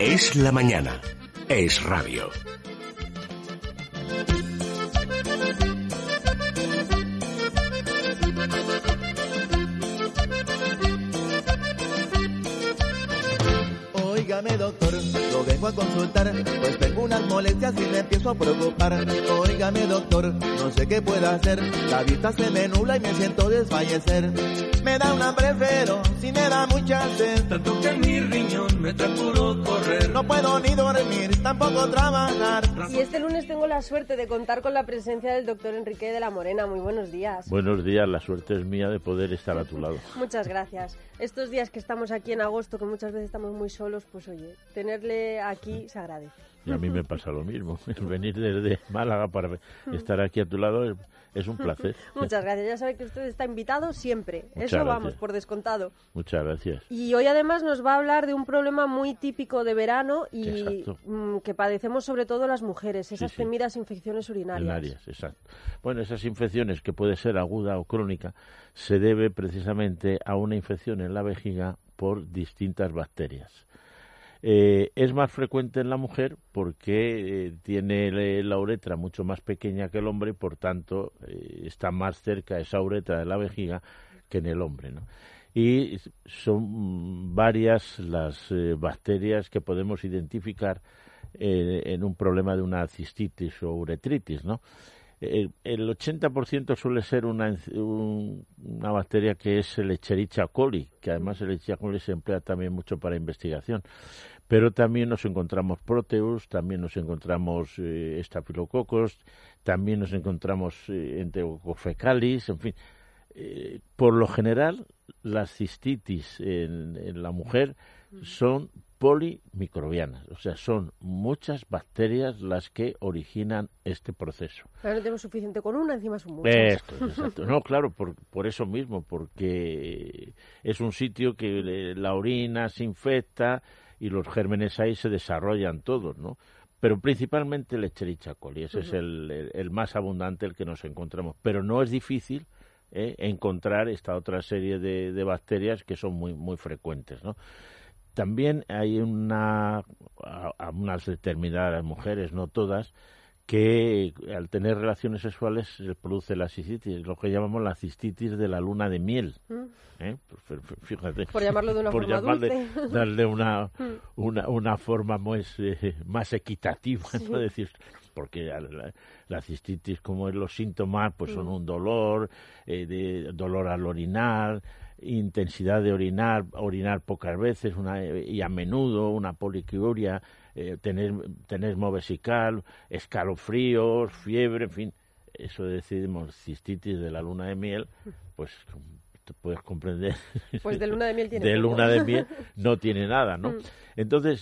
Es la mañana. Es radio. Óigame, doctor, lo vengo a consultar, pues tengo unas molestias y me empiezo a preocupar. Óigame, doctor, no sé qué puedo hacer, la vista se me nubla y me siento desfallecer. Me da un hambre pero si me da mucha sed, tanto que mi riñón me trae puro correr. No puedo ni dormir, tampoco trabajar. Y este lunes tengo la suerte de contar con la presencia del doctor Enrique de la Morena. Muy buenos días. Buenos días, la suerte es mía de poder estar a tu lado. Muchas gracias. Estos días que estamos aquí en agosto, que muchas veces estamos muy solos, pues oye, tenerle aquí se agradece. Y a mí me pasa lo mismo. El venir desde Málaga para estar aquí a tu lado es un placer. Muchas gracias. Ya sabe que usted está invitado siempre. Muchas Eso gracias. Vamos, por descontado. Muchas gracias. Y hoy además nos va a hablar de un problema muy típico de verano y que padecemos sobre todo las mujeres, esas temidas infecciones urinarias. Exacto. Bueno, esas infecciones, que puede ser aguda o crónica, se debe precisamente a una infección en la vejiga por distintas bacterias. Es más frecuente en la mujer porque tiene la uretra mucho más pequeña que el hombre y por tanto está más cerca esa uretra de la vejiga que en el hombre, ¿no? Y son varias las bacterias que podemos identificar en un problema de una cistitis o uretritis, ¿no? El 80% suele ser una bacteria que es el Escherichia coli, que además el Escherichia coli se emplea también mucho para investigación. Pero también nos encontramos Proteus, también nos encontramos estafilococos, también nos encontramos Enterococcus fecalis, en fin. Por lo general, las cistitis en la mujer son polimicrobianas, o sea, son muchas bacterias las que originan este proceso. Pero no tenemos suficiente con una, encima son muchas. Exacto. No, claro, por eso mismo, porque es un sitio que la orina se infecta y los gérmenes ahí se desarrollan todos, ¿no? Pero principalmente el Escherichia coli, ese es el más abundante, el que nos encontramos. Pero no es difícil encontrar esta otra serie de bacterias que son muy, muy frecuentes, ¿no? También hay unas determinadas mujeres, no todas, que al tener relaciones sexuales se produce la cistitis, lo que llamamos la cistitis de la luna de miel. Pues, fíjate. Por llamarlo de una forma dulce. Darle una forma más equitativa, ¿no? Decir, porque la cistitis, como es los síntomas, pues son un dolor, dolor al orinar, intensidad de orinar pocas veces y a menudo, una poliquiuria, tenesmo vesical, escalofríos, fiebre, en fin, eso decimos cistitis de la luna de miel, pues te puedes comprender. Pues de luna de miel tiene. De luna de miel no tiene nada, ¿no? Entonces,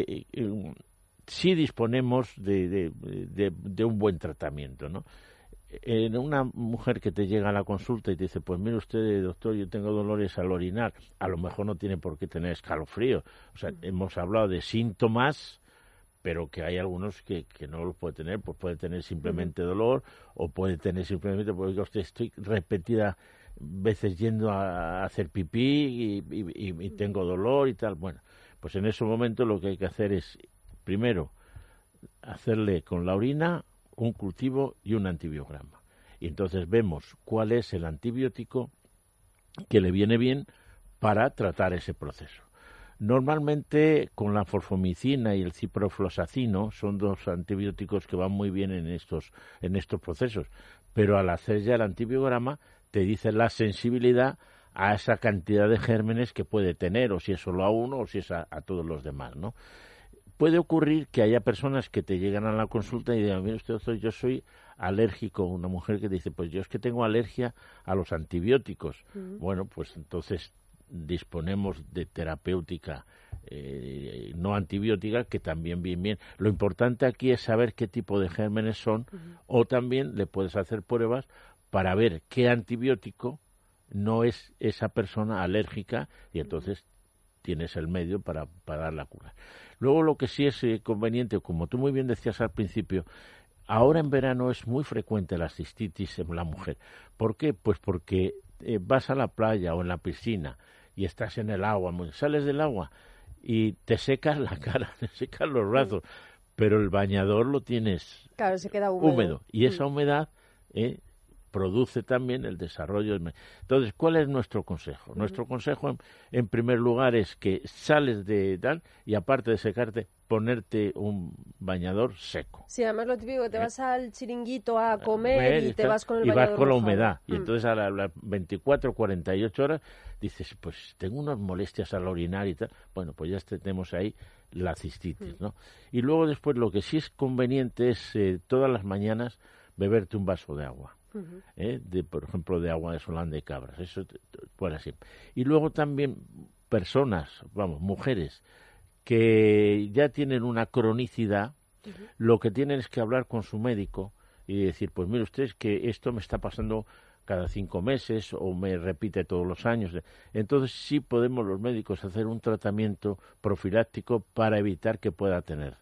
sí disponemos de un buen tratamiento, ¿no? En una mujer que te llega a la consulta y te dice, pues mire usted, doctor, yo tengo dolores al orinar, a lo mejor no tiene por qué tener escalofrío. O sea, hemos hablado de síntomas, pero que hay algunos que no los puede tener, pues puede tener simplemente dolor, o puede tener simplemente, porque usted estoy repetidas veces yendo a hacer pipí y tengo dolor y tal. Bueno, pues en ese momento lo que hay que hacer es, primero, hacerle con la orina un cultivo y un antibiograma. Y entonces vemos cuál es el antibiótico que le viene bien para tratar ese proceso. Normalmente con la forfomicina y el ciprofloxacino son dos antibióticos que van muy bien en estos procesos, pero al hacer ya el antibiograma te dice la sensibilidad a esa cantidad de gérmenes que puede tener, o si es solo a uno o si es a todos los demás, ¿no? Puede ocurrir que haya personas que te llegan a la consulta y digan, mire usted, doctor, yo soy alérgico. Una mujer que dice, pues yo es que tengo alergia a los antibióticos. Bueno, pues entonces disponemos de terapéutica no antibiótica, que también viene bien. Lo importante aquí es saber qué tipo de gérmenes son, o también le puedes hacer pruebas para ver qué antibiótico no es esa persona alérgica y entonces tienes el medio para dar la cura. Luego lo que sí es conveniente, como tú muy bien decías al principio, ahora en verano es muy frecuente la cistitis en la mujer. ¿Por qué? Pues porque vas a la playa o en la piscina y estás en el agua, sales del agua y te secas la cara, te secas los brazos, pero el bañador lo tienes se queda húmedo. Y esa humedad produce también el desarrollo. Entonces, ¿cuál es nuestro consejo? Nuestro consejo, en primer lugar, es que sales de tal y aparte de secarte, ponerte un bañador seco. Sí, además lo típico, que te vas al chiringuito a comer y te vas con el bañador vas con la mojado. humedad. Y entonces a las 24, 48 horas dices, pues tengo unas molestias al orinar y tal. Bueno, pues ya tenemos ahí la cistitis, ¿no? Y luego después lo que sí es conveniente es todas las mañanas beberte un vaso de agua. Por ejemplo, de agua de Solán de Cabras, eso fuera siempre. Y luego también personas, mujeres, que ya tienen una cronicidad, lo que tienen es que hablar con su médico y decir, pues mire usted, es que esto me está pasando cada 5 meses o me repite todos los años. Entonces sí podemos los médicos hacer un tratamiento profiláctico para evitar que pueda tener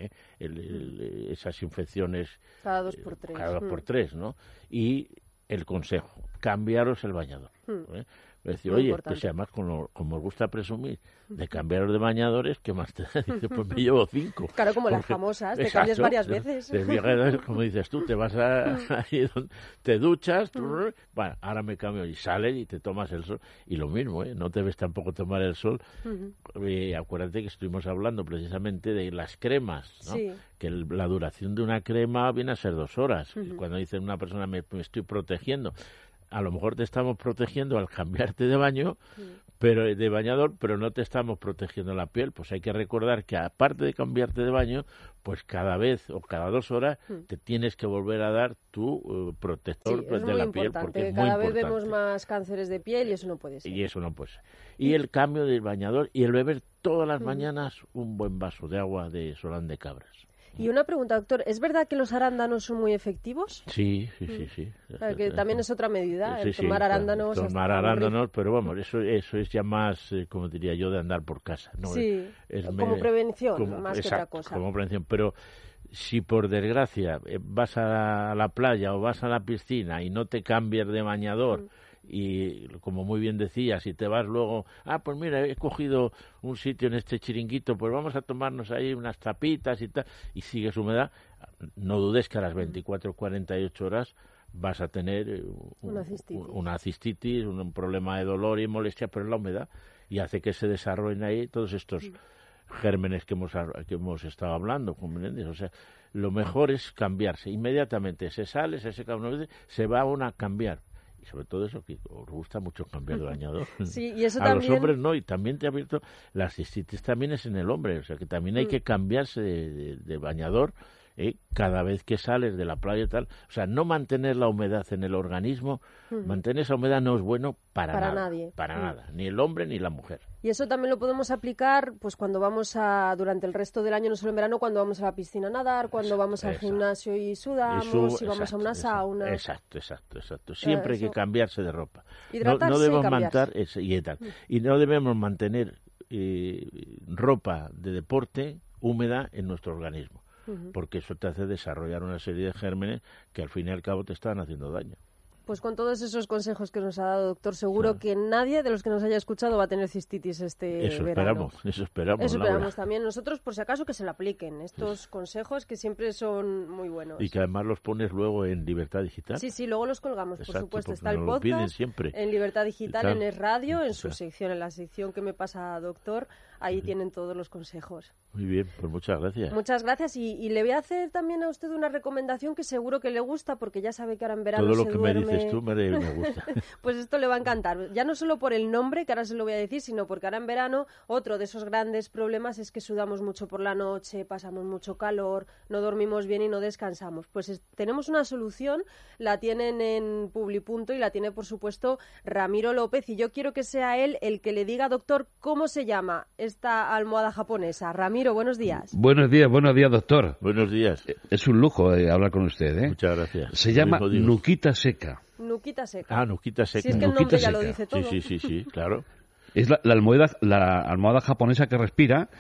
esas infecciones cada 2 por 3. Cada 2 por 3, ¿no? Y el consejo, cambiaros el bañador. Es decir, oye, que si además como os gusta presumir de cambiaros de bañadores, ¿qué más te da? Dice, pues me llevo 5. Claro, como las famosas, te cambias varias veces. Como dices tú, te vas ahí donde te duchas, bueno, ahora me cambio y sales y te tomas el sol. Y lo mismo, no te ves tampoco tomar el sol. Acuérdate que estuvimos hablando precisamente de las cremas, ¿no? Sí. Que la duración de una crema viene a ser 2 horas. Cuando dice una persona, me estoy protegiendo, a lo mejor te estamos protegiendo al cambiarte de baño, pero de bañador, pero no te estamos protegiendo la piel. Pues hay que recordar que aparte de cambiarte de baño, pues cada vez o cada 2 horas te tienes que volver a dar tu protector de la piel, porque es muy importante. Cada vez vemos más cánceres de piel y eso no puede ser. Y eso no puede ser. Y el cambio del bañador y el beber todas las mañanas un buen vaso de agua de Solán de Cabras. Y una pregunta, doctor, ¿es verdad que los arándanos son muy efectivos? Sí. Que también es otra medida, tomar arándanos. Tomar arándanos, pero vamos, eso es ya más, como diría yo, de andar por casa. ¿No? Sí, como prevención, más que otra cosa. Como prevención, pero si por desgracia vas a la playa o vas a la piscina y no te cambias de bañador, y como muy bien decías, si te vas luego, pues mira, he cogido un sitio en este chiringuito, pues vamos a tomarnos ahí unas tapitas y tal, y sigues humedad, no dudes que a las 24 o 48 horas vas a tener una cistitis, un problema de dolor y molestia, pero es la humedad, y hace que se desarrollen ahí todos estos gérmenes que hemos estado hablando, ¿comprendes? O sea, lo mejor es cambiarse, inmediatamente se sale, se seca una vez, se va a cambiar. Y sobre todo eso, que os gusta mucho cambiar de bañador. Sí, y eso a también... los hombres no, y también te ha abierto, la cistitis también es en el hombre, o sea que también hay que cambiarse de bañador cada vez que sales de la playa y tal. O sea, no mantener la humedad en el organismo, mantener esa humedad no es bueno para nada, nadie. Para nada, ni el hombre ni la mujer. Y eso también lo podemos aplicar pues cuando vamos durante el resto del año, no solo en verano, cuando vamos a la piscina a nadar, cuando vamos al gimnasio y sudamos, si vamos a una sauna. Exacto. Siempre hay que cambiarse de ropa. Hidratarse no debemos y no debemos mantener ropa de deporte húmeda en nuestro organismo, porque eso te hace desarrollar una serie de gérmenes que al fin y al cabo te están haciendo daño. Pues con todos esos consejos que nos ha dado, doctor, seguro que nadie de los que nos haya escuchado va a tener cistitis verano. Eso esperamos también nosotros, por si acaso, que se lo apliquen estos consejos que siempre son muy buenos. Y que además los pones luego en Libertad Digital. Sí, luego los colgamos, por supuesto. Está el podcast piden siempre. En Libertad Digital, en Es Radio, en su sección, en la sección que me pasa, doctor. Ahí tienen todos los consejos. Muy bien, pues muchas gracias. Muchas gracias. Y le voy a hacer también a usted una recomendación que seguro que le gusta, porque ya sabe que ahora en verano todo lo se que duerme... me dices tú me gusta. Pues esto le va a encantar. Ya no solo por el nombre, que ahora se lo voy a decir, sino porque ahora en verano otro de esos grandes problemas es que sudamos mucho por la noche, pasamos mucho calor, no dormimos bien y no descansamos. Pues tenemos una solución, la tienen en Publipunto y la tiene, por supuesto, Ramiro López. Y yo quiero que sea él el que le diga, doctor, cómo se llama esta almohada japonesa. Ramiro, buenos días. Buenos días, doctor. Buenos días. Es un lujo hablar con usted, ¿eh? Muchas gracias. Se llama Nuquita Seca. Nuquita Seca. Nuquita Seca. Si es que el nombre ya lo dice todo. Sí, claro. Es la almohada japonesa que respira,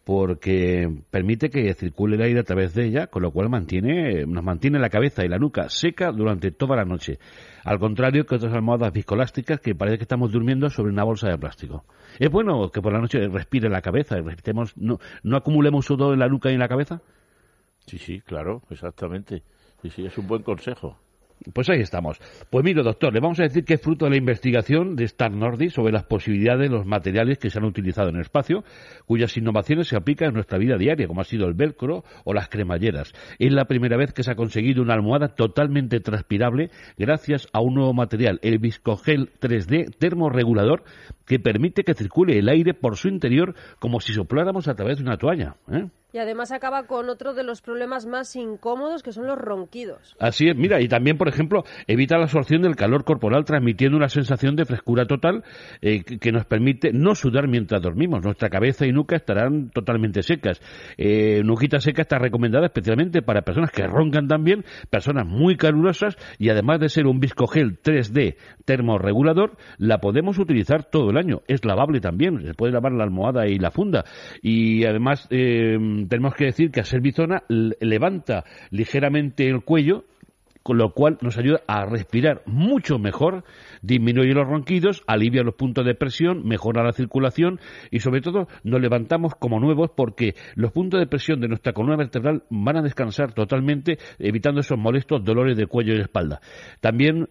porque permite que circule el aire a través de ella, con lo cual nos mantiene la cabeza y la nuca seca durante toda la noche. Al contrario que otras almohadas viscoelásticas que parece que estamos durmiendo sobre una bolsa de plástico. Es bueno que por la noche respire la cabeza, no acumulemos sudor en la nuca y en la cabeza. Sí, claro, exactamente. Sí, es un buen consejo. Pues ahí estamos. Pues mire, doctor, le vamos a decir que es fruto de la investigación de Star Nordic sobre las posibilidades de los materiales que se han utilizado en el espacio, cuyas innovaciones se aplican en nuestra vida diaria, como ha sido el velcro o las cremalleras. Es la primera vez que se ha conseguido una almohada totalmente transpirable gracias a un nuevo material, el Viscogel 3D termorregulador, que permite que circule el aire por su interior como si sopláramos a través de una toalla, ¿eh? Y además acaba con otro de los problemas más incómodos, que son los ronquidos. Así es, mira, y también, por ejemplo, evita la absorción del calor corporal, transmitiendo una sensación de frescura total que nos permite no sudar mientras dormimos. Nuestra cabeza y nuca estarán totalmente secas. Nuquita Seca está recomendada especialmente para personas que roncan también, personas muy calurosas, y además de ser un Viscogel 3D termorregulador, la podemos utilizar todo el año. Es lavable también, se puede lavar la almohada y la funda. Y además tenemos que decir que a Servizona levanta ligeramente el cuello, con lo cual nos ayuda a respirar mucho mejor, disminuye los ronquidos, alivia los puntos de presión, mejora la circulación y sobre todo nos levantamos como nuevos porque los puntos de presión de nuestra columna vertebral van a descansar totalmente, evitando esos molestos dolores de cuello y espalda. También,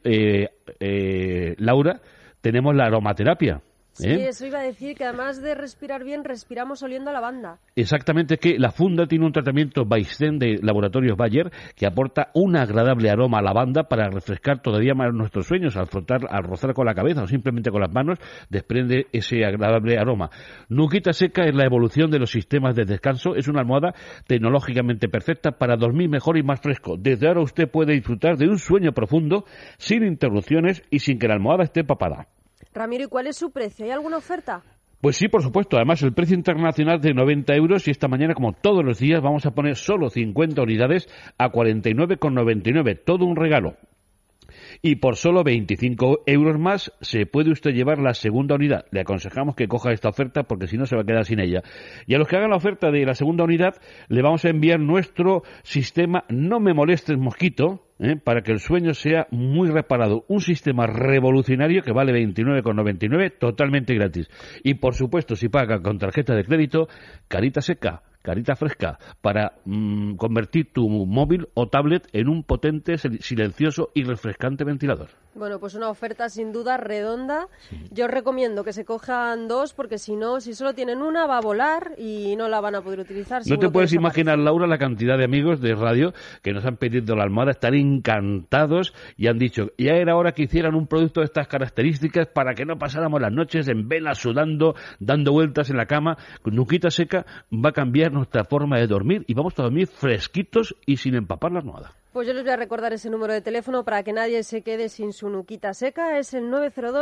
Laura, tenemos la aromaterapia. Sí, eso iba a decir, que además de respirar bien, respiramos oliendo a lavanda. Exactamente, es que la funda tiene un tratamiento Baysten de Laboratorios Bayer que aporta un agradable aroma a lavanda para refrescar todavía más nuestros sueños. Al rozar con la cabeza o simplemente con las manos, desprende ese agradable aroma. Nuquita Seca es la evolución de los sistemas de descanso. Es una almohada tecnológicamente perfecta para dormir mejor y más fresco. Desde ahora usted puede disfrutar de un sueño profundo, sin interrupciones y sin que la almohada esté empapada. Ramiro, ¿y cuál es su precio? ¿Hay alguna oferta? Pues sí, por supuesto. Además, el precio internacional es de 90 euros y esta mañana, como todos los días, vamos a poner solo 50 unidades a 49,99. Todo un regalo. Y por solo 25 euros más se puede usted llevar la segunda unidad. Le aconsejamos que coja esta oferta porque si no se va a quedar sin ella. Y a los que hagan la oferta de la segunda unidad le vamos a enviar nuestro sistema No Me Molestes Mosquito, para que el sueño sea muy reparado. Un sistema revolucionario que vale 29,99, totalmente gratis. Y por supuesto, si paga con tarjeta de crédito, carita seca, carita fresca, para convertir tu móvil o tablet en un potente, silencioso y refrescante ventilador. Bueno, pues una oferta sin duda redonda. Sí. Yo os recomiendo que se cojan dos, porque si no, si solo tienen una, va a volar y no la van a poder utilizar. No te puedes imaginar, Laura, la cantidad de amigos de radio que nos han pedido la almohada, están encantados y han dicho, ya era hora que hicieran un producto de estas características para que no pasáramos las noches en vela, sudando, dando vueltas en la cama. Nuquita Seca va a cambiar nuestra forma de dormir y vamos a dormir fresquitos y sin empapar la almohada. Pues yo les voy a recordar ese número de teléfono para que nadie se quede sin su Nuquita Seca. Es el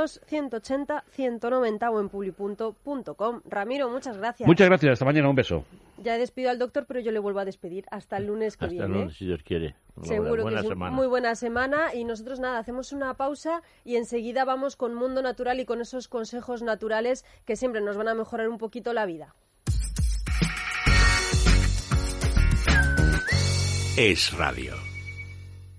902-180-190 o en publi.com. Ramiro, muchas gracias. Muchas gracias. Hasta mañana. Un beso. Ya he despedido al doctor, pero yo le vuelvo a despedir. Hasta el lunes que viene. Hasta el lunes, si Dios quiere. Seguro que sí. Muy buena semana. Y nosotros nada, hacemos una pausa y enseguida vamos con Mundo Natural y con esos consejos naturales que siempre nos van a mejorar un poquito la vida. Es Radio.